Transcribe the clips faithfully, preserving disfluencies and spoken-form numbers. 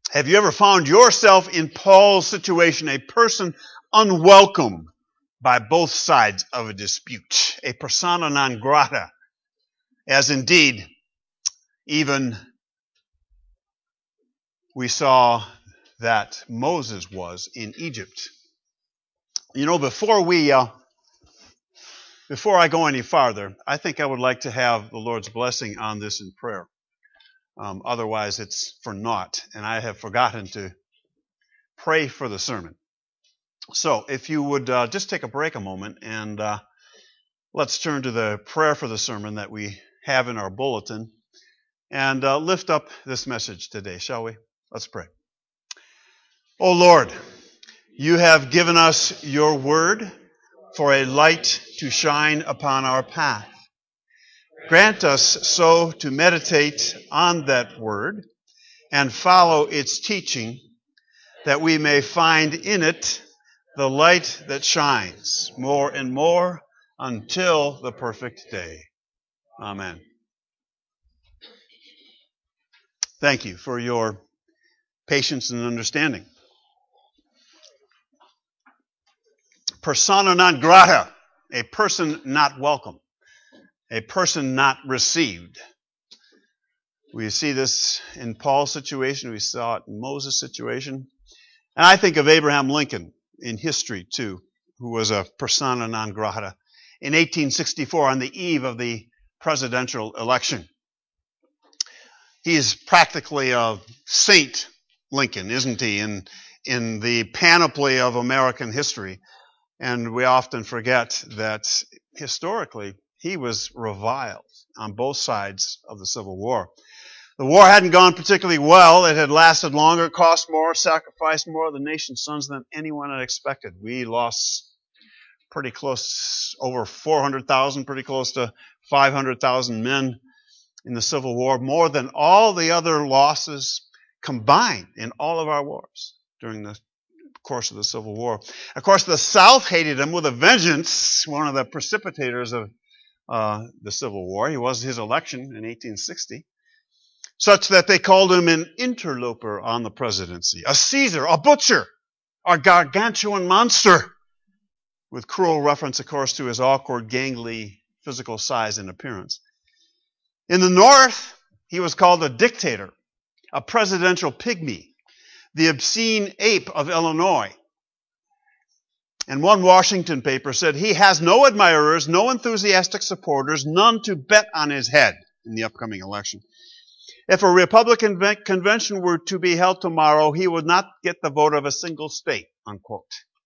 Have you ever found yourself in Paul's situation, a person unwelcome by both sides of a dispute, a persona non grata, as indeed even we saw that Moses was in Egypt? You know, before we, uh, before I go any farther, I think I would like to have the Lord's blessing on this in prayer. Um, otherwise, it's for naught, and I have forgotten to pray for the sermon. So, if you would uh, just take a break a moment, and uh, let's turn to the prayer for the sermon that we have in our bulletin, and uh, lift up this message today, shall we? Let's pray. O Lord, you have given us your word for a light to shine upon our path. Grant us so to meditate on that word and follow its teaching, that we may find in it the light that shines more and more until the perfect day. Amen. Thank you for your patience and understanding. Persona non grata, a person not welcome, a person not received. We see this in Paul's situation. We saw it in Moses' situation. And I think of Abraham Lincoln in history, too, who was a persona non grata in eighteen sixty-four on the eve of the presidential election. He is practically a Saint Lincoln, isn't he, in, in the panoply of American history. And we often forget that historically he was reviled on both sides of the Civil War. The war hadn't gone particularly well. It had lasted longer, cost more, sacrificed more of the nation's sons than anyone had expected. We lost pretty close, over four hundred thousand, pretty close to five hundred thousand men in the Civil War, more than all the other losses combined in all of our wars during the course of the Civil War. Of course, the South hated him with a vengeance, one of the precipitators of uh, the Civil War. He was his election in eighteen sixty. Such that they called him an interloper on the presidency, a Caesar, a butcher, a gargantuan monster, with cruel reference, of course, to his awkward, gangly physical size and appearance. In the North, he was called a dictator, a presidential pygmy, the obscene ape of Illinois. And one Washington paper said he has no admirers, no enthusiastic supporters, none to bet on his head in the upcoming election. If a Republican convention were to be held tomorrow, he would not get the vote of a single state, unquote.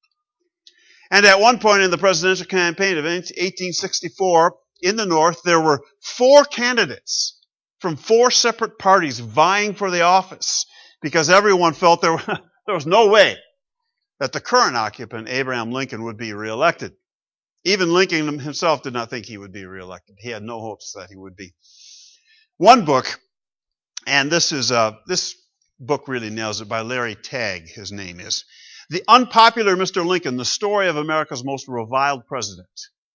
And at one point in the presidential campaign of eighteen sixty-four, in the North, there were four candidates from four separate parties vying for the office because everyone felt there, were, there was no way that the current occupant, Abraham Lincoln, would be reelected. Even Lincoln himself did not think he would be reelected. He had no hopes that he would be. One book, and this is uh, this book really nails it, by Larry Tagg, his name is, The Unpopular Mister Lincoln, The Story of America's Most Reviled President.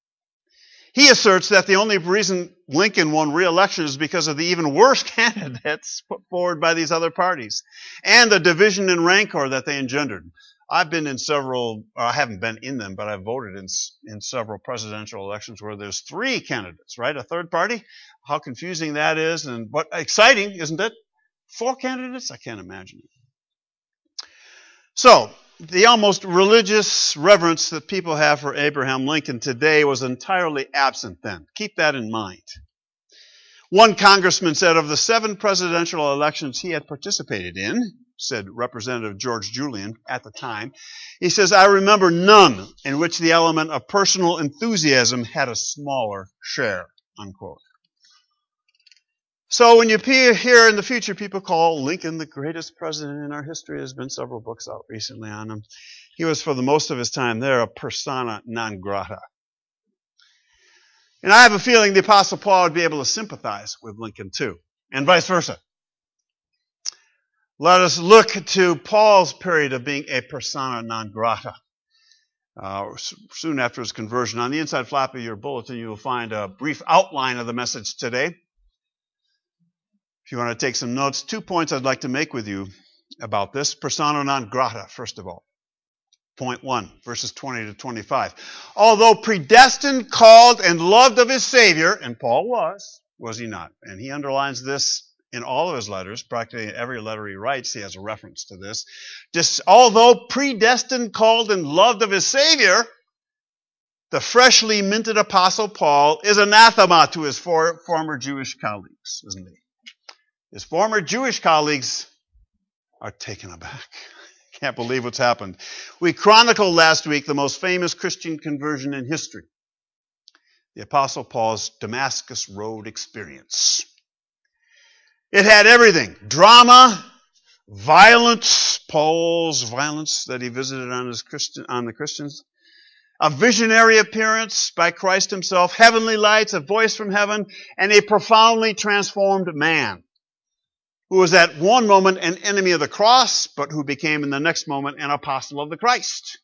He asserts that the only reason Lincoln won re-election is because of the even worse candidates put forward by these other parties and the division and rancor that they engendered. I've been in several, I haven't been in them, but I've voted in, in several presidential elections where there's three candidates, right? A third party. How confusing that is, and what exciting, isn't it? Four candidates? I can't imagine it. So, the almost religious reverence that people have for Abraham Lincoln today was entirely absent then. Keep that in mind. One congressman said of the seven presidential elections he had participated in, said Representative George Julian at the time, he says, I remember none in which the element of personal enthusiasm had a smaller share, unquote. So when you hear in the future people call Lincoln the greatest president in our history, there's been several books out recently on him. He was, for the most of his time there, a persona non grata. And I have a feeling the Apostle Paul would be able to sympathize with Lincoln too, and vice versa. Let us look to Paul's period of being a persona non grata. Uh, soon after his conversion. On the inside flap of your bulletin, you will find a brief outline of the message today. If you want to take some notes, two points I'd like to make with you about this. Persona non grata, first of all. Point one, verses twenty to twenty-five. Although predestined, called, and loved of his Savior, and Paul was, was he not? And he underlines this in all of his letters. Practically every letter he writes, he has a reference to this. Just, although predestined, called, and loved of his Savior, the freshly minted apostle Paul is anathema to his for, former Jewish colleagues, isn't he? His former Jewish colleagues are taken aback. Can't believe what's happened. We chronicled last week the most famous Christian conversion in history, the Apostle Paul's Damascus Road experience. It had everything: drama, violence, Paul's violence that he visited on his Christian, on the Christians, a visionary appearance by Christ himself, heavenly lights, a voice from heaven, and a profoundly transformed man, who was at one moment an enemy of the cross, but who became in the next moment an apostle of the Christ.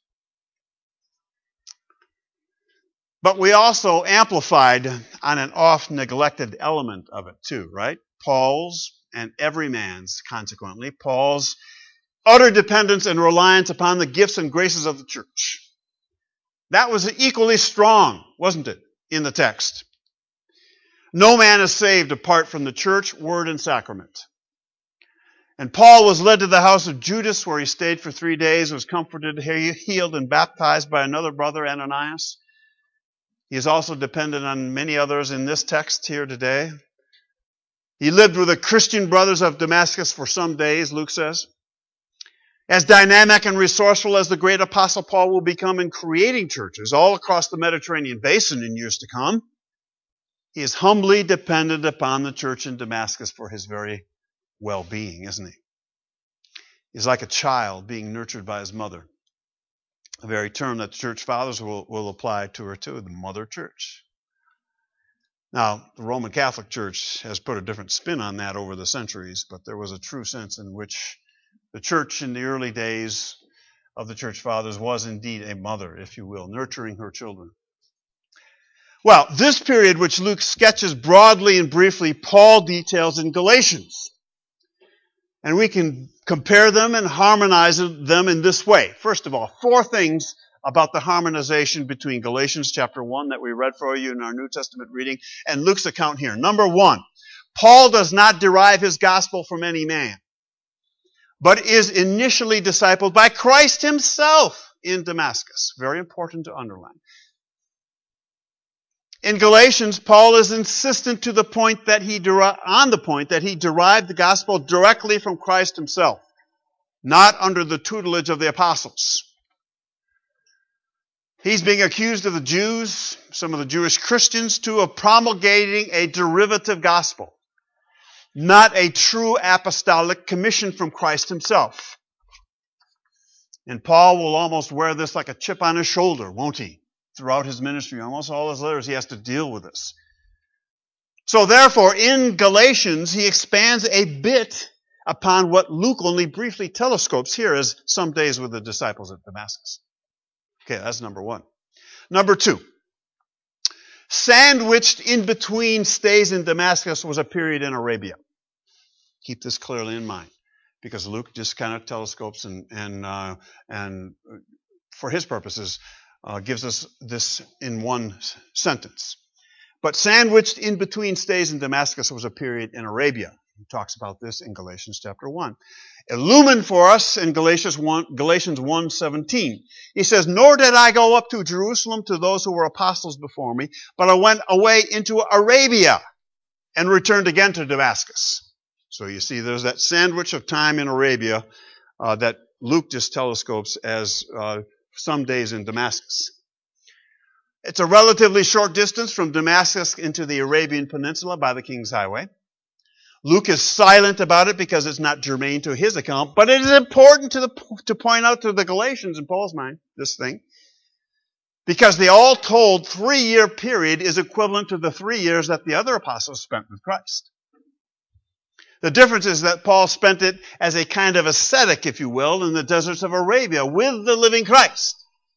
But we also amplified on an oft-neglected element of it too, right? Paul's and every man's, consequently, Paul's utter dependence and reliance upon the gifts and graces of the church. That was equally strong, wasn't it, in the text? No man is saved apart from the church, word, and sacrament. And Paul was led to the house of Judas, where he stayed for three days, was comforted, healed, and baptized by another brother, Ananias. He is also dependent on many others in this text here today. He lived with the Christian brothers of Damascus for some days, Luke says. As dynamic and resourceful as the great apostle Paul will become in creating churches all across the Mediterranean basin in years to come, he is humbly dependent upon the church in Damascus for his very well-being, isn't he? He's like a child being nurtured by his mother. A very term that the church fathers will, will apply to her too, the mother church. Now, the Roman Catholic Church has put a different spin on that over the centuries, but there was a true sense in which the church in the early days of the church fathers was indeed a mother, if you will, nurturing her children. Well, this period which Luke sketches broadly and briefly, Paul details in Galatians. And we can compare them and harmonize them in this way. First of all, four things about the harmonization between Galatians chapter one that we read for you in our New Testament reading and Luke's account here. Number one, Paul does not derive his gospel from any man, but is initially discipled by Christ himself in Damascus. Very important to underline. In Galatians, Paul is insistent to the point that he deri- on the point that he derived the gospel directly from Christ himself, not under the tutelage of the apostles. He's being accused of the Jews, some of the Jewish Christians, too, of promulgating a derivative gospel, not a true apostolic commission from Christ himself. And Paul will almost wear this like a chip on his shoulder, won't he? Throughout his ministry, almost all his letters, he has to deal with this. So therefore, in Galatians, he expands a bit upon what Luke only briefly telescopes here as some days with the disciples at Damascus. Okay, that's number one. Number two, sandwiched in between stays in Damascus was a period in Arabia. Keep this clearly in mind, because Luke just kind of telescopes and and uh, and for his purposes, Uh, gives us this in one sentence. But sandwiched in between stays in Damascus was a period in Arabia. He talks about this in Galatians chapter one. Illumined for us in Galatians one, Galatians one seventeen. He says, "Nor did I go up to Jerusalem to those who were apostles before me, but I went away into Arabia and returned again to Damascus." So you see, there's that sandwich of time in Arabia uh, that Luke just telescopes as uh, some days in Damascus. It's a relatively short distance from Damascus into the Arabian Peninsula by the King's Highway. Luke is silent about it because it's not germane to his account, but it is important to, the, to point out to the Galatians in Paul's mind, this thing, because the all-told three-year period is equivalent to the three years that the other apostles spent with Christ. The difference is that Paul spent it as a kind of ascetic, if you will, in the deserts of Arabia with the living Christ.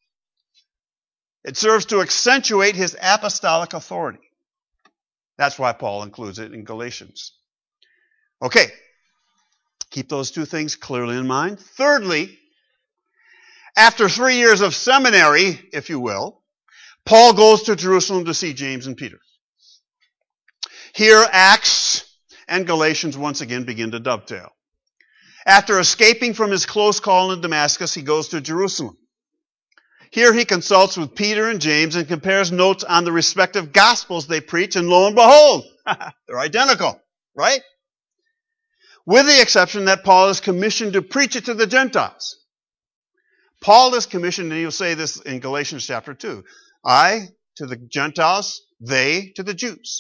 It serves to accentuate his apostolic authority. That's why Paul includes it in Galatians. Okay. Keep those two things clearly in mind. Thirdly, after three years of seminary, if you will, Paul goes to Jerusalem to see James and Peter. Here, Acts and Galatians once again begin to dovetail. After escaping from his close call in Damascus, he goes to Jerusalem. Here he consults with Peter and James and compares notes on the respective gospels they preach, and lo and behold, they're identical, right? With the exception that Paul is commissioned to preach it to the Gentiles. Paul is commissioned, and he'll say this in Galatians chapter two. I to the Gentiles, they to the Jews.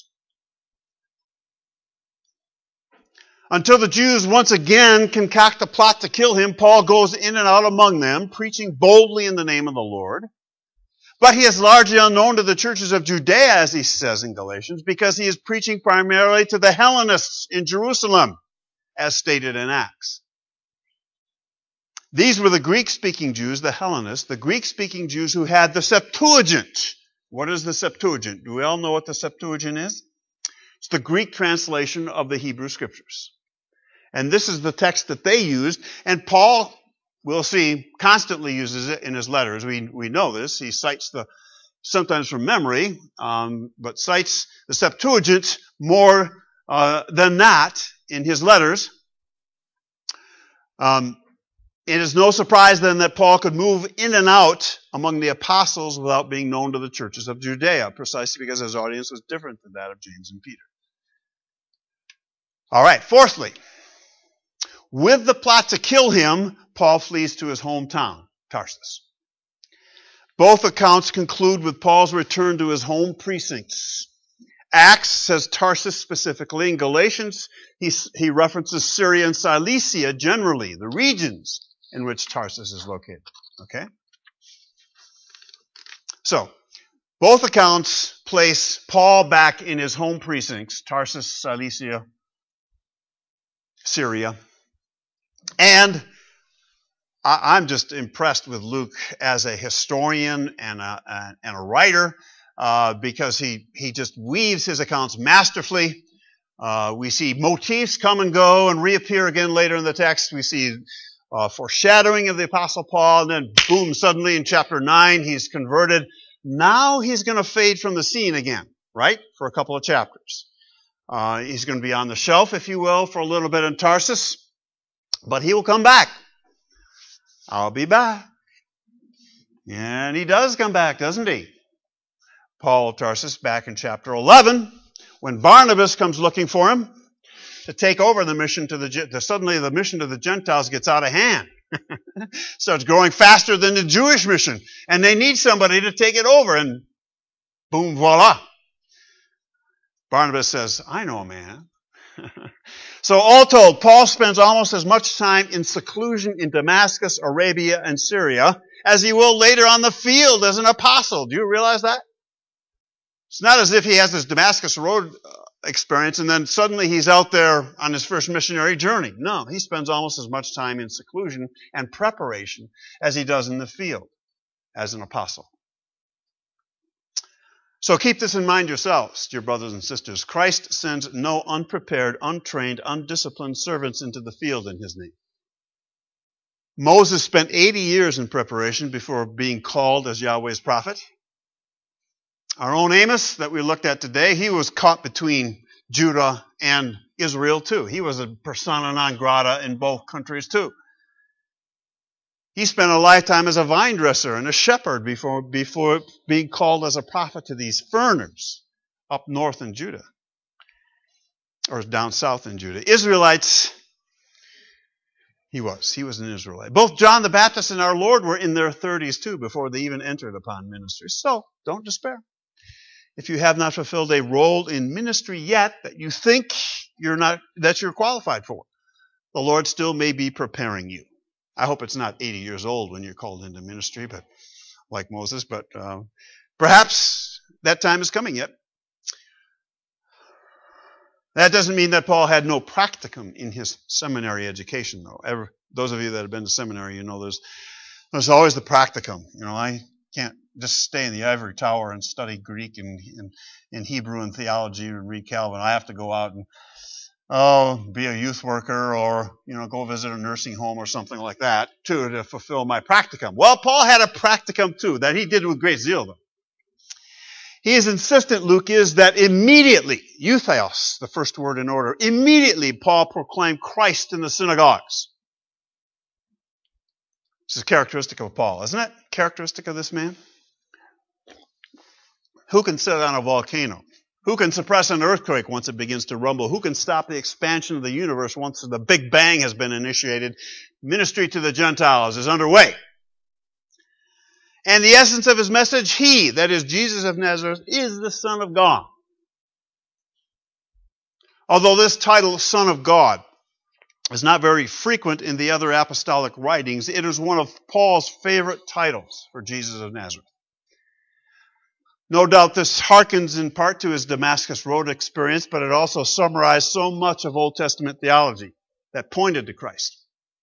Until the Jews once again concoct a plot to kill him, Paul goes in and out among them, preaching boldly in the name of the Lord. But he is largely unknown to the churches of Judea, as he says in Galatians, because he is preaching primarily to the Hellenists in Jerusalem, as stated in Acts. These were the Greek-speaking Jews, the Hellenists, the Greek-speaking Jews who had the Septuagint. What is the Septuagint? Do we all know what the Septuagint is? It's the Greek translation of the Hebrew Scriptures. And this is the text that they used, and Paul, we'll see, constantly uses it in his letters. We we know this. He cites the, sometimes from memory, um, but cites the Septuagint more uh, than that in his letters. Um, it is no surprise then that Paul could move in and out among the apostles without being known to the churches of Judea, precisely because his audience was different than that of James and Peter. All right, fourthly, with the plot to kill him, Paul flees to his hometown, Tarsus. Both accounts conclude with Paul's return to his home precincts. Acts says Tarsus specifically. In Galatians, he, he references Syria and Cilicia generally, the regions in which Tarsus is located. Okay? So, both accounts place Paul back in his home precincts, Tarsus, Cilicia, Syria. And I'm just impressed with Luke as a historian and a, and a writer uh, because he, he just weaves his accounts masterfully. Uh, we see motifs come and go and reappear again later in the text. We see uh, foreshadowing of the Apostle Paul, and then boom, suddenly in chapter nine, he's converted. Now he's going to fade from the scene again, right, for a couple of chapters. Uh, he's going to be on the shelf, if you will, for a little bit in Tarsus. But he will come back. I'll be back. And he does come back, doesn't he? Paul of Tarsus, back in chapter eleven, when Barnabas comes looking for him to take over the mission to the, the suddenly the mission to the Gentiles gets out of hand. Starts growing faster than the Jewish mission. And they need somebody to take it over. And boom, voila. Barnabas says, I know a man. So all told, Paul spends almost as much time in seclusion in Damascus, Arabia, and Syria as he will later on the field as an apostle. Do you realize that? It's not as if he has this Damascus Road experience and then suddenly he's out there on his first missionary journey. No, he spends almost as much time in seclusion and preparation as he does in the field as an apostle. So keep this in mind yourselves, dear brothers and sisters. Christ sends no unprepared, untrained, undisciplined servants into the field in his name. Moses spent eighty years in preparation before being called as Yahweh's prophet. Our own Amos that we looked at today, he was caught between Judah and Israel too. He was a persona non grata in both countries too. He spent a lifetime as a vine dresser and a shepherd before, before being called as a prophet to these foreigners up north in Judah, or down south in Judah. Israelites, he was. He was an Israelite. Both John the Baptist and our Lord were in their thirties too before they even entered upon ministry. So, don't despair. If you have not fulfilled a role in ministry yet that you think you're not, that you're qualified for, the Lord still may be preparing you. I hope it's not eighty years old when you're called into ministry, but like Moses, but uh, perhaps that time is coming yet. That doesn't mean that Paul had no practicum in his seminary education, though. Ever, those of you that have been to seminary, you know there's there's always the practicum. You know, I can't just stay in the ivory tower and study Greek and, and, and Hebrew and theology and read Calvin. I have to go out and oh, be a youth worker or, you know, go visit a nursing home or something like that, too, to fulfill my practicum. Well, Paul had a practicum, too, that he did with great zeal, though. He is insistent, Luke is, that immediately, eutheos, the first word in order, immediately Paul proclaimed Christ in the synagogues. This is characteristic of Paul, isn't it? Characteristic of this man. Who can sit on a volcano? Who can suppress an earthquake once it begins to rumble? Who can stop the expansion of the universe once the Big Bang has been initiated? Ministry to the Gentiles is underway. And the essence of his message, he, that is Jesus of Nazareth, is the Son of God. Although this title, Son of God, is not very frequent in the other apostolic writings, it is one of Paul's favorite titles for Jesus of Nazareth. No doubt this harkens in part to his Damascus Road experience, but it also summarized so much of Old Testament theology that pointed to Christ.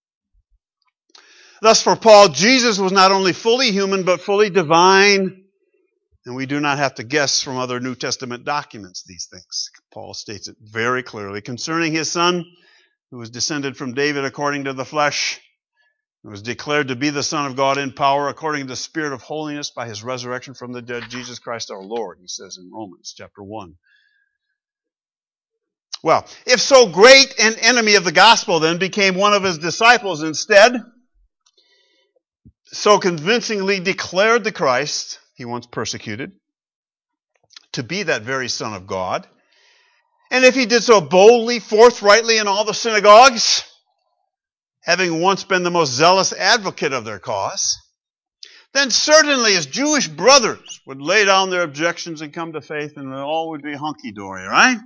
Thus, for Paul, Jesus was not only fully human, but fully divine, and we do not have to guess from other New Testament documents these things. Paul states it very clearly. Concerning his Son, who was descended from David according to the flesh, and was declared to be the Son of God in power according to the Spirit of holiness by his resurrection from the dead, Jesus Christ our Lord, he says in Romans chapter one. Well, if so great an enemy of the gospel then became one of his disciples instead, so convincingly declared the Christ he once persecuted to be that very Son of God, and if he did so boldly, forthrightly in all the synagogues, having once been the most zealous advocate of their cause, then certainly his Jewish brothers would lay down their objections and come to faith, and all would be hunky-dory, right?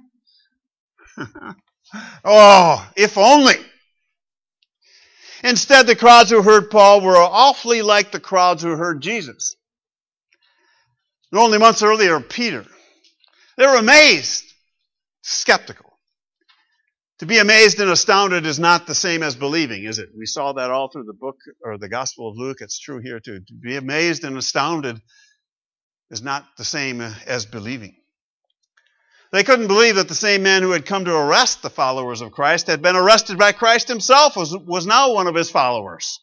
Oh, if only. Instead, the crowds who heard Paul were awfully like the crowds who heard Jesus. And only months earlier, Peter. They were amazed, skeptical. To be amazed and astounded is not the same as believing, is it? We saw that all through the book, or the Gospel of Luke. It's true here too. To be amazed and astounded is not the same as believing. They couldn't believe that the same man who had come to arrest the followers of Christ had been arrested by Christ himself, was, was now one of his followers.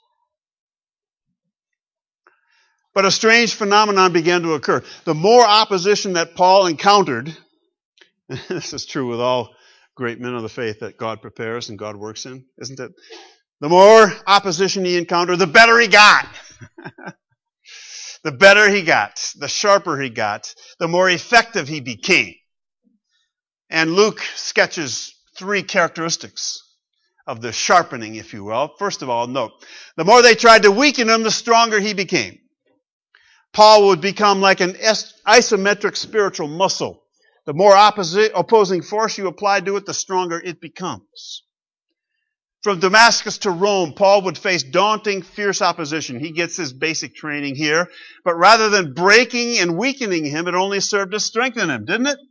But a strange phenomenon began to occur. The more opposition that Paul encountered, and this is true with all great men of the faith that God prepares and God works in, isn't it? The more opposition he encountered, the better he got. The better he got, the sharper he got, the more effective he became. And Luke sketches three characteristics of the sharpening, if you will. First of all, note, the more they tried to weaken him, the stronger he became. Paul would become like an isometric spiritual muscle. The more opposite, opposing force you apply to it, the stronger it becomes. From Damascus to Rome, Paul would face daunting, fierce opposition. He gets his basic training here. But rather than breaking and weakening him, it only served to strengthen him, didn't it?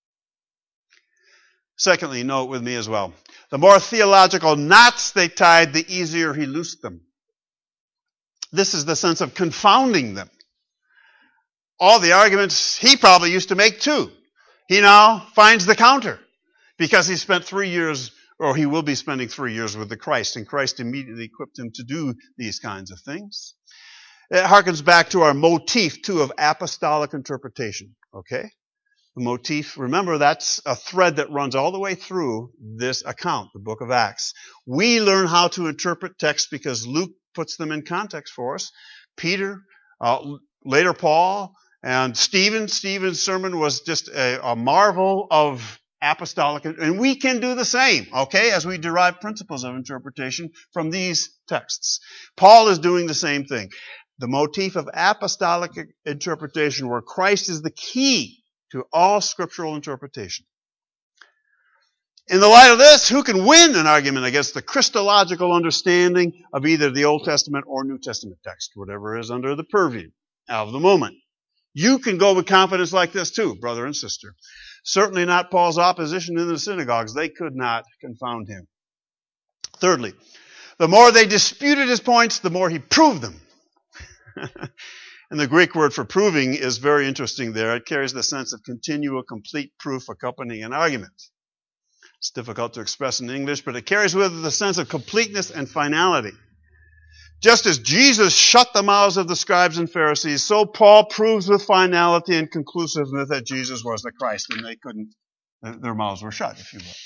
Secondly, note with me as well, the more theological knots they tied, the easier he loosed them. This is the sense of confounding them. All the arguments he probably used to make too. He now finds the counter because he spent three years, or he will be spending three years with the Christ, and Christ immediately equipped him to do these kinds of things. It harkens back to our motif, too, of apostolic interpretation, okay? The motif, remember, that's a thread that runs all the way through this account, the book of Acts. We learn how to interpret texts because Luke puts them in context for us. Peter, uh, later Paul, and Stephen. Stephen's sermon was just a, a marvel of apostolic, and we can do the same, okay, as we derive principles of interpretation from these texts. Paul is doing the same thing. The motif of apostolic interpretation, where Christ is the key to all scriptural interpretation. In the light of this, who can win an argument against the Christological understanding of either the Old Testament or New Testament text, whatever is under the purview of the moment? You can go with confidence like this too, brother and sister. Certainly not Paul's opposition in the synagogues. They could not confound him. Thirdly, the more they disputed his points, the more he proved them. And the Greek word for proving is very interesting there. It carries the sense of continual, complete proof accompanying an argument. It's difficult to express in English, but it carries with it the sense of completeness and finality. Just as Jesus shut the mouths of the scribes and Pharisees, so Paul proves with finality and conclusiveness that Jesus was the Christ, and they couldn't, their mouths were shut, if you will.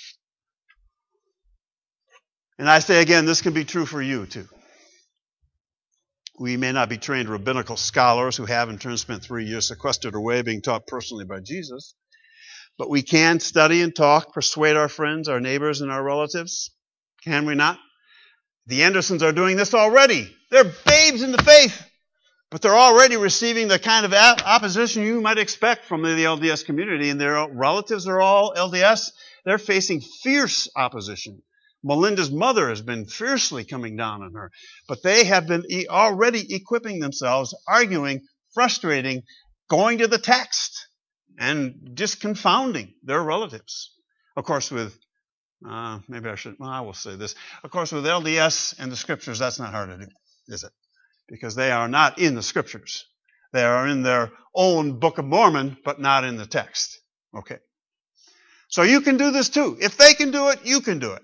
And I say again, this can be true for you too. We may not be trained rabbinical scholars who have in turn spent three years sequestered away being taught personally by Jesus, but we can study and talk, persuade our friends, our neighbors, and our relatives. Can we not? The Andersons are doing this already. They're babes in the faith, but they're already receiving the kind of opposition you might expect from the L D S community, and their relatives are all L D S. They're facing fierce opposition. Melinda's mother has been fiercely coming down on her, but they have been already equipping themselves, arguing, frustrating, going to the text, and just confounding their relatives. Of course, with Uh, maybe I should, well, I will say this. Of course, with L D S and the Scriptures, that's not hard to do, is it? Because they are not in the Scriptures. They are in their own Book of Mormon, but not in the text. Okay. So you can do this too. If they can do it, you can do it.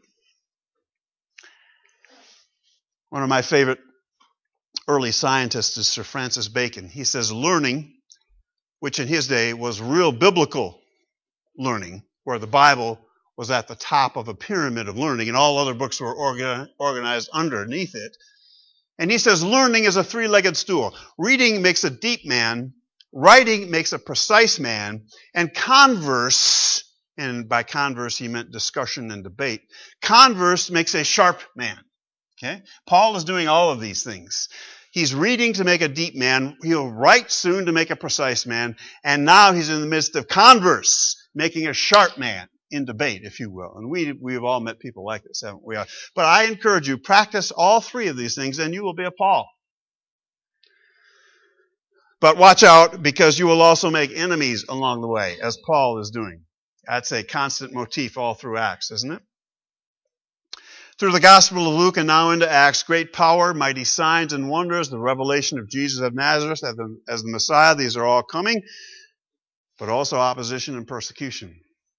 One of my favorite early scientists is Sir Francis Bacon. He says learning, which in his day was real biblical learning, where the Bible was at the top of a pyramid of learning, and all other books were organ- organized underneath it. And he says learning is a three-legged stool. Reading makes a deep man, writing makes a precise man, and converse, and by converse he meant discussion and debate, converse makes a sharp man. Okay? Paul is doing all of these things. He's reading to make a deep man, he'll write soon to make a precise man, and now he's in the midst of converse, making a sharp man. In debate, if you will. And we, we've all met people like this, haven't we? But I encourage you, practice all three of these things and you will be a Paul. But watch out, because you will also make enemies along the way, as Paul is doing. That's a constant motif all through Acts, isn't it? Through the Gospel of Luke and now into Acts, great power, mighty signs and wonders, the revelation of Jesus of Nazareth as the, as the Messiah, these are all coming, but also opposition and persecution.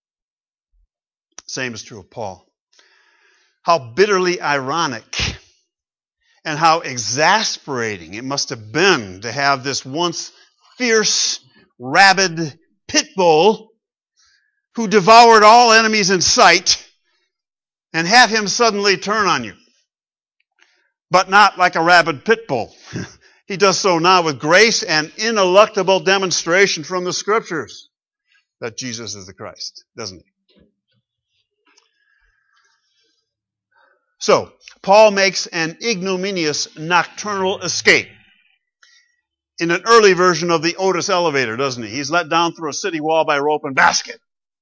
Same is true of Paul. How bitterly ironic and how exasperating it must have been to have this once fierce, rabid pit bull who devoured all enemies in sight and have him suddenly turn on you. But not like a rabid pit bull. He does so now with grace and ineluctable demonstration from the Scriptures that Jesus is the Christ, doesn't he? So, Paul makes an ignominious nocturnal escape in an early version of the Otis elevator, doesn't he? He's let down through a city wall by rope and basket.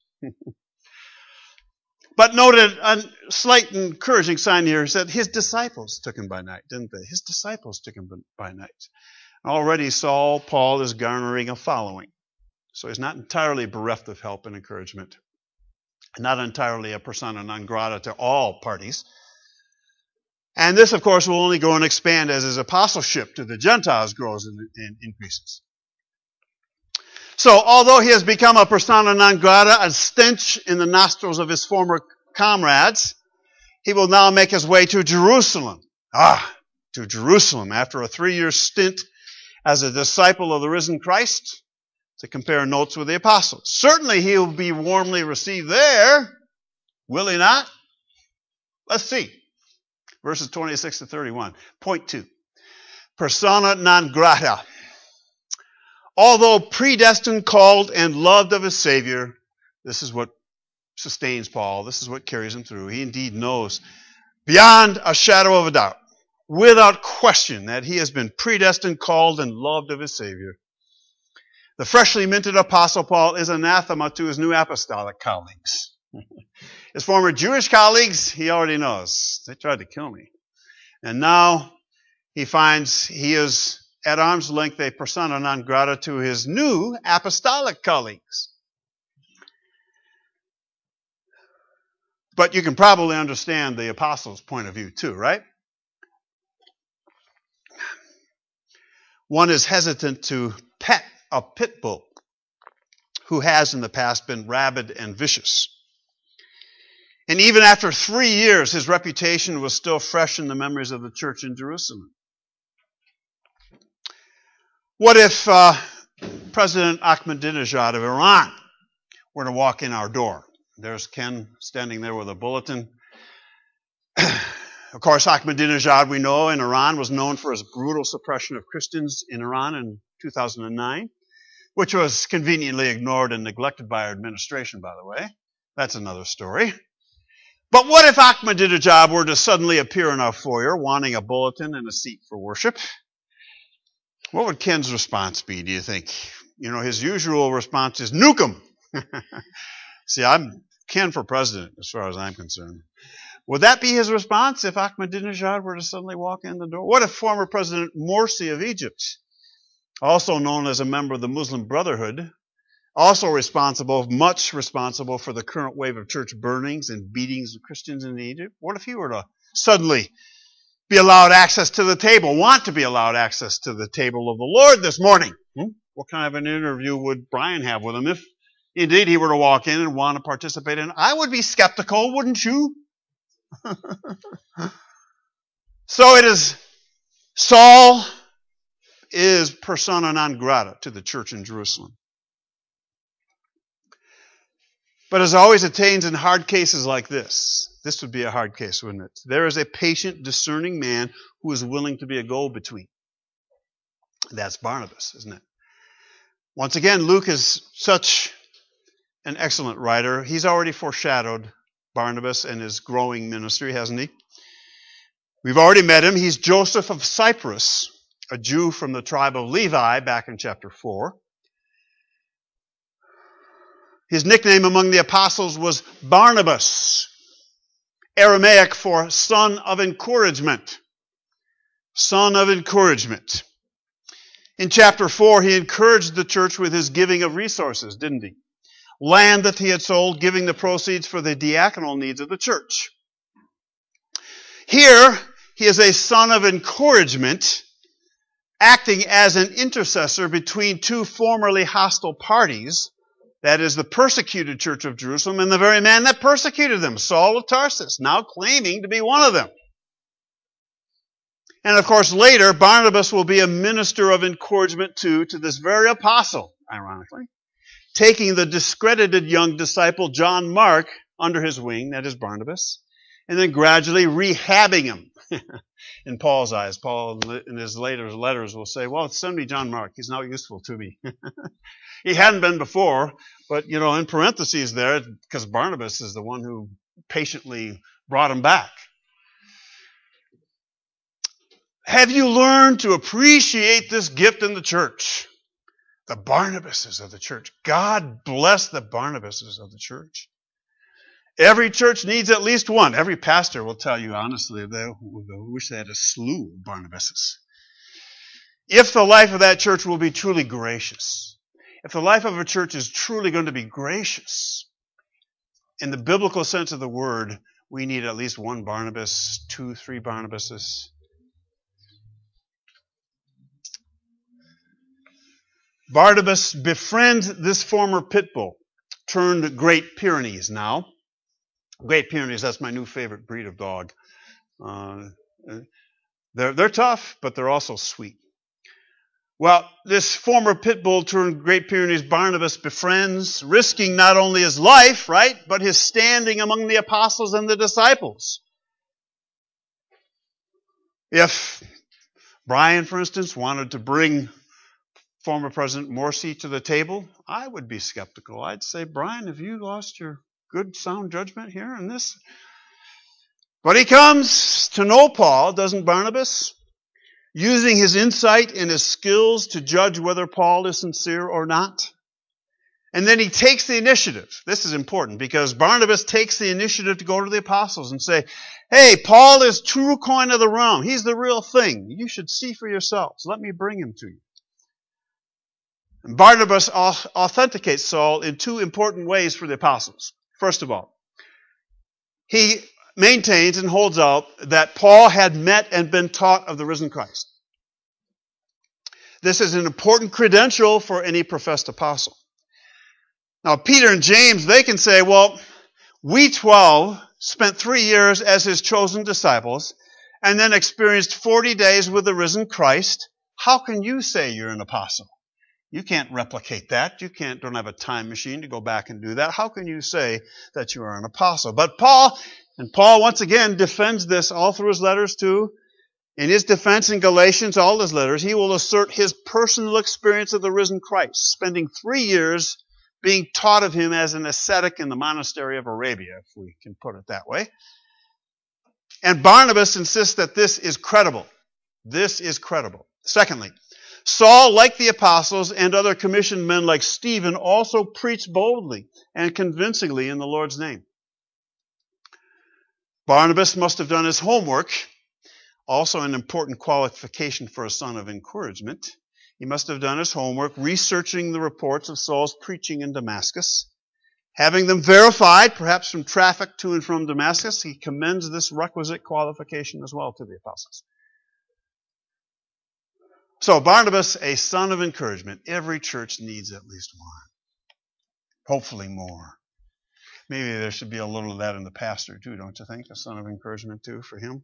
But noted a slight encouraging sign here is that his disciples took him by night, didn't they? His disciples took him by night. Already Saul, Paul is garnering a following. So he's not entirely bereft of help and encouragement. Not entirely a persona non grata to all parties. And this, of course, will only grow and expand as his apostleship to the Gentiles grows and, and increases. So, although he has become a persona non grata, a stench in the nostrils of his former comrades, he will now make his way to Jerusalem. Ah, to Jerusalem after a three-year stint as a disciple of the risen Christ to compare notes with the apostles. Certainly he will be warmly received there, will he not? Let's see. Verses twenty-six to thirty-one. Point two. Persona non grata. Although predestined, called, and loved of his Savior, this is what sustains Paul. This is what carries him through. He indeed knows beyond a shadow of a doubt, without question, that he has been predestined, called, and loved of his Savior. The freshly minted Apostle Paul is anathema to his new apostolic colleagues. His former Jewish colleagues, he already knows. They tried to kill me. And now he finds he is at arm's length a persona non grata to his new apostolic colleagues. But you can probably understand the apostles' point of view too, right? One is hesitant to pet a pit bull who has in the past been rabid and vicious. And even after three years, his reputation was still fresh in the memories of the church in Jerusalem. What if uh, President Ahmadinejad of Iran were to walk in our door? There's Ken standing there with a bulletin. Of course, Ahmadinejad, we know, in Iran was known for his brutal suppression of Christians in Iran in two thousand nine, which was conveniently ignored and neglected by our administration, by the way. That's another story. But what if Ahmadinejad were to suddenly appear in our foyer wanting a bulletin and a seat for worship? What would Ken's response be, do you think? You know, his usual response is, nuke him. See, I'm Ken for president as far as I'm concerned. Would that be his response if Ahmadinejad were to suddenly walk in the door? What if former President Morsi of Egypt, also known as a member of the Muslim Brotherhood, also responsible, much responsible for the current wave of church burnings and beatings of Christians in Egypt, what if he were to suddenly be allowed access to the table, want to be allowed access to the table of the Lord this morning? Hmm? What kind of an interview would Brian have with him if indeed he were to walk in and want to participate in it? I would be skeptical, wouldn't you? So it is, Saul is persona non grata to the church in Jerusalem. But as always attains in hard cases like this, this would be a hard case, wouldn't it? There is a patient, discerning man who is willing to be a go-between. That's Barnabas, isn't it? Once again, Luke is such an excellent writer. He's already foreshadowed Barnabas and his growing ministry, hasn't he? We've already met him. He's Joseph of Cyprus, a Jew from the tribe of Levi, back in chapter four. His nickname among the apostles was Barnabas, Aramaic for son of encouragement. Son of encouragement. In chapter four, he encouraged the church with his giving of resources, didn't he? Land that he had sold, giving the proceeds for the diaconal needs of the church. Here, he is a son of encouragement, acting as an intercessor between two formerly hostile parties, that is, the persecuted church of Jerusalem and the very man that persecuted them, Saul of Tarsus, now claiming to be one of them. And of course, later, Barnabas will be a minister of encouragement too to this very apostle, ironically, taking the discredited young disciple John Mark under his wing, that is Barnabas, and then gradually rehabbing him in Paul's eyes. Paul, in his later letters, will say, well, send me John Mark. He's not useful to me. He hadn't been before, but, you know, in parentheses there, because Barnabas is the one who patiently brought him back. Have you learned to appreciate this gift in the church? The Barnabases of the church. God bless the Barnabases of the church. Every church needs at least one. Every pastor will tell you honestly, they wish they had a slew of Barnabases. If the life of that church will be truly gracious, if the life of a church is truly going to be gracious, in the biblical sense of the word, we need at least one Barnabas, two, three Barnabases. Barnabas befriends this former pit bull, turned Great Pyrenees now. Great Pyrenees, that's my new favorite breed of dog. Uh, they're, they're tough, but they're also sweet. Well, this former pit bull turned Great Pyrenees Barnabas befriends, risking not only his life, right, but his standing among the apostles and the disciples. If Brian, for instance, wanted to bring former President Morsi to the table, I would be skeptical. I'd say, Brian, have you lost your good sound judgment here in this? But he comes to know Paul, doesn't Barnabas? Using his insight and his skills to judge whether Paul is sincere or not. And then he takes the initiative. This is important because Barnabas takes the initiative to go to the apostles and say, hey, Paul is true coin of the realm. He's the real thing. You should see for yourselves. Let me bring him to you. And Barnabas authenticates Saul in two important ways for the apostles. First of all, he maintains and holds out that Paul had met and been taught of the risen Christ. This is an important credential for any professed apostle. Now, Peter and James, they can say, well, we twelve spent three years as his chosen disciples, and then experienced forty days with the risen Christ, how can you say you're an apostle? You can't replicate that. You can't, don't have a time machine to go back and do that. How can you say that you are an apostle? But Paul, and Paul once again defends this all through his letters too. In his defense in Galatians, all his letters, he will assert his personal experience of the risen Christ, spending three years being taught of him as an ascetic in the monastery of Arabia, if we can put it that way. And Barnabas insists that this is credible. This is credible. Secondly, Saul, like the apostles and other commissioned men like Stephen, also preached boldly and convincingly in the Lord's name. Barnabas must have done his homework, also an important qualification for a son of encouragement. He must have done his homework, researching the reports of Saul's preaching in Damascus. Having them verified, perhaps from traffic to and from Damascus, he commends this requisite qualification as well to the apostles. So Barnabas, a son of encouragement. Every church needs at least one. Hopefully more. Maybe there should be a little of that in the pastor too, don't you think? A son of encouragement too for him.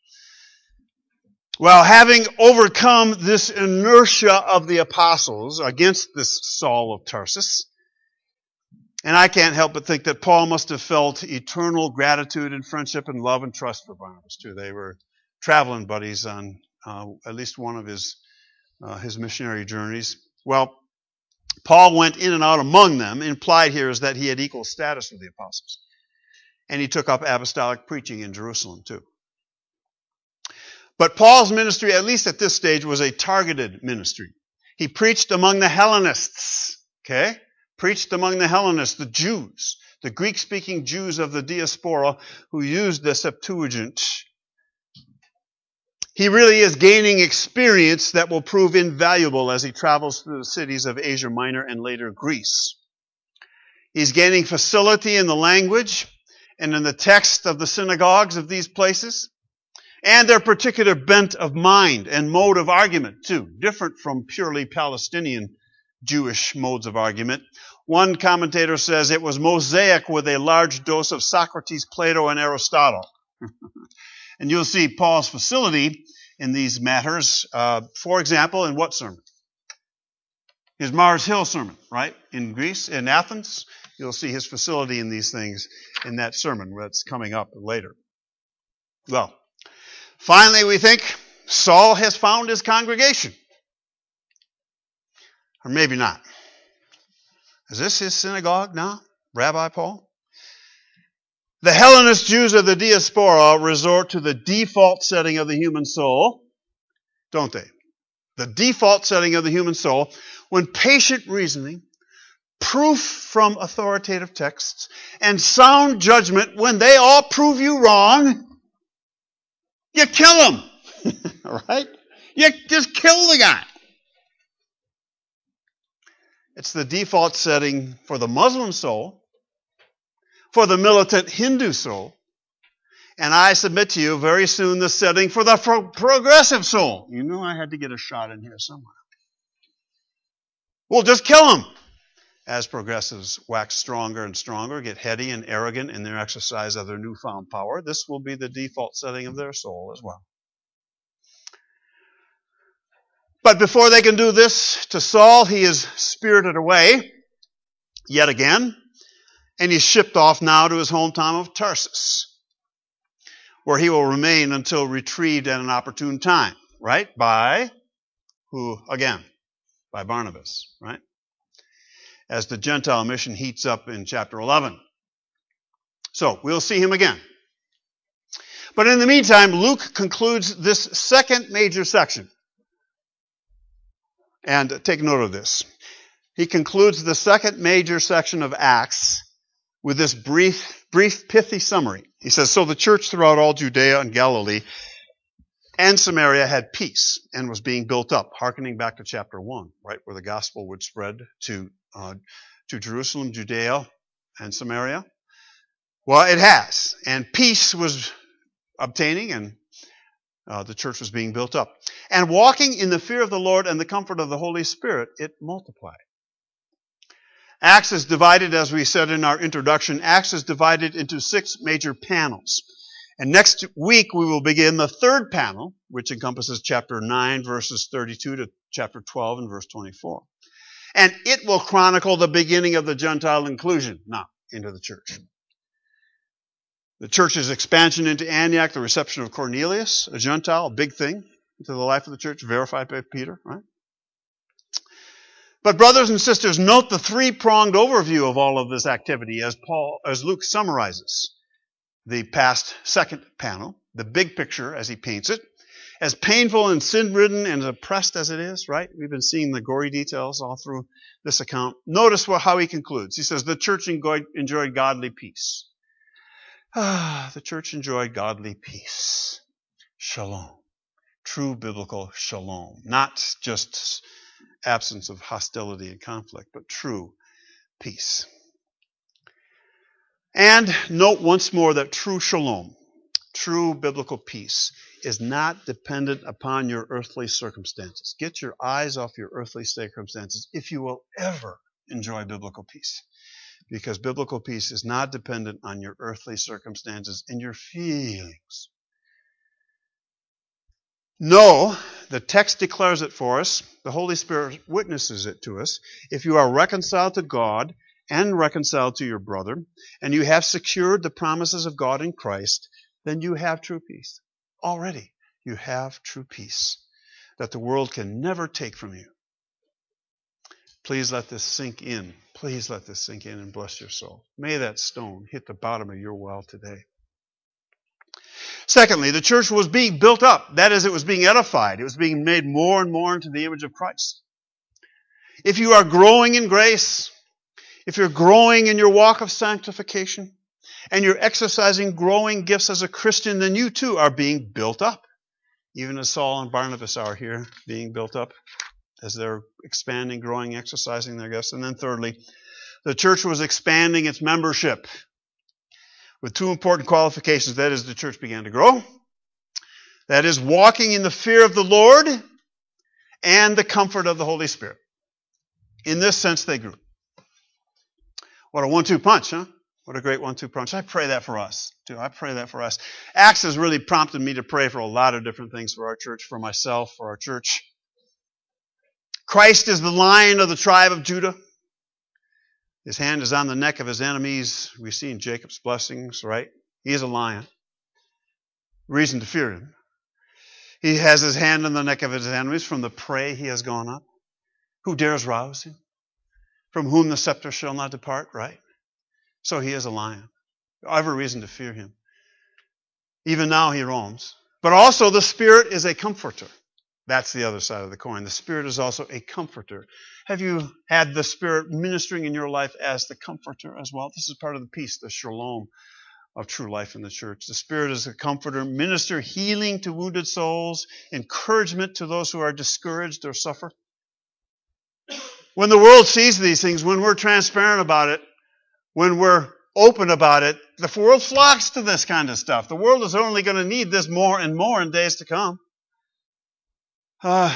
Well, having overcome this inertia of the apostles against this Saul of Tarsus, and I can't help but think that Paul must have felt eternal gratitude and friendship and love and trust for Barnabas too. They were traveling buddies on uh, at least one of his uh, his missionary journeys. Well, Paul went in and out among them. Implied here is that he had equal status with the apostles. And he took up apostolic preaching in Jerusalem too. But Paul's ministry, at least at this stage, was a targeted ministry. He preached among the Hellenists, okay? Preached among the Hellenists, the Jews, the Greek-speaking Jews of the diaspora who used the Septuagint. He really is gaining experience that will prove invaluable as he travels through the cities of Asia Minor and later Greece. He's gaining facility in the language and in the text of the synagogues of these places, and their particular bent of mind and mode of argument, too, different from purely Palestinian Jewish modes of argument. One commentator says it was Mosaic with a large dose of Socrates, Plato, and Aristotle. And you'll see Paul's facility in these matters, uh, for example, in what sermon? His Mars Hill sermon, right? In Greece, in Athens. You'll see his facility in these things in that sermon that's coming up later. Well, finally, we think Saul has found his congregation. Or maybe not. Is this his synagogue now, Rabbi Paul? The Hellenist Jews of the diaspora resort to the default setting of the human soul, don't they? The default setting of the human soul, when patient reasoning, proof from authoritative texts, and sound judgment, when they all prove you wrong, you kill them. All right? You just kill the guy. It's the default setting for the Muslim soul, for the militant Hindu soul, and I submit to you very soon the setting for the pro- progressive soul. You know I had to get a shot in here somewhere. We'll just kill them. As progressives wax stronger and stronger, get heady and arrogant in their exercise of their newfound power, this will be the default setting of their soul as well. But before they can do this to Saul, he is spirited away yet again, and he's shipped off now to his hometown of Tarsus, where he will remain until retrieved at an opportune time, right? By who, again? By Barnabas, right? As the Gentile mission heats up in chapter eleven. So, we'll see him again. But in the meantime, Luke concludes this second major section. And take note of this. He concludes the second major section of Acts with this brief, brief, pithy summary. He says, so the church throughout all Judea and Galilee and Samaria had peace and was being built up, hearkening back to chapter one, right, where the gospel would spread to uh, to Jerusalem, Judea, and Samaria. Well, it has, and peace was obtaining, and uh, the church was being built up. And walking in the fear of the Lord and the comfort of the Holy Spirit, it multiplied. Acts is divided, as we said in our introduction, Acts is divided into six major panels. And next week we will begin the third panel, which encompasses chapter nine, verses thirty-two to chapter twelve and verse twenty-four. And it will chronicle the beginning of the Gentile inclusion now into the church. The church's expansion into Antioch, the reception of Cornelius, a Gentile, a big thing into the life of the church, verified by Peter, right? But brothers and sisters, note the three-pronged overview of all of this activity as Paul, as Luke summarizes the past second panel, the big picture as he paints it. As painful and sin-ridden and oppressed as it is, right? We've been seeing the gory details all through this account. Notice what, how he concludes. He says, the church enjoyed, enjoyed godly peace. Ah, the church enjoyed godly peace. Shalom. True biblical shalom. Not just absence of hostility and conflict, but true peace. And note once more that true shalom, true biblical peace, is not dependent upon your earthly circumstances. Get your eyes off your earthly circumstances if you will ever enjoy biblical peace. Because biblical peace is not dependent on your earthly circumstances and your feelings. No, the text declares it for us. The Holy Spirit witnesses it to us. If you are reconciled to God and reconciled to your brother, and you have secured the promises of God in Christ, then you have true peace. Already, you have true peace that the world can never take from you. Please let this sink in. Please let this sink in and bless your soul. May that stone hit the bottom of your well today. Secondly, the church was being built up. That is, it was being edified. It was being made more and more into the image of Christ. If you are growing in grace, if you're growing in your walk of sanctification, and you're exercising growing gifts as a Christian, then you too are being built up. Even as Saul and Barnabas are here, being built up as they're expanding, growing, exercising their gifts. And then thirdly, the church was expanding its membership with two important qualifications. That is, the church began to grow. That is, walking in the fear of the Lord and the comfort of the Holy Spirit. In this sense, they grew. What a one-two punch, huh? What a great one-two punch. I pray that for us, too. I pray that for us. Acts has really prompted me to pray for a lot of different things for our church, for myself, for our church. Christ is the Lion of the tribe of Judah. His hand is on the neck of his enemies. We see in Jacob's blessings, right? He is a lion. Reason to fear him. He has his hand on the neck of his enemies. From the prey he has gone up. Who dares rouse him? From whom the scepter shall not depart, right? So he is a lion. Every reason to fear him. Even now he roams. But also the Spirit is a comforter. That's the other side of the coin. The Spirit is also a comforter. Have you had the Spirit ministering in your life as the comforter as well? This is part of the peace, the shalom of true life in the church. The Spirit is a comforter, minister healing to wounded souls, encouragement to those who are discouraged or suffer. When the world sees these things, when we're transparent about it, when we're open about it, the world flocks to this kind of stuff. The world is only going to need this more and more in days to come. Uh,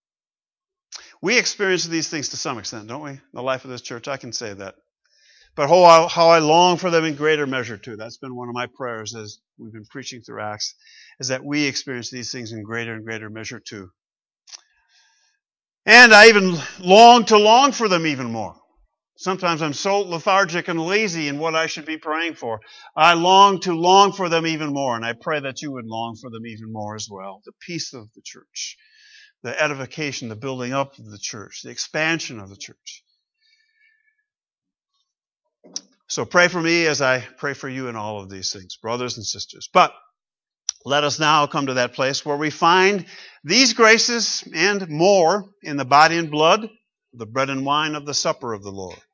we experience these things to some extent, don't we? In the life of this church, I can say that. But how I, how I long for them in greater measure too. That's been one of my prayers as we've been preaching through Acts, is that we experience these things in greater and greater measure too. And I even long to long for them even more. Sometimes I'm so lethargic and lazy in what I should be praying for. I long to long for them even more, and I pray that you would long for them even more as well. The peace of the church, the edification, the building up of the church, the expansion of the church. So pray for me as I pray for you in all of these things, brothers and sisters. But let us now come to that place where we find these graces and more in the body and blood, the bread and wine of the supper of the Lord.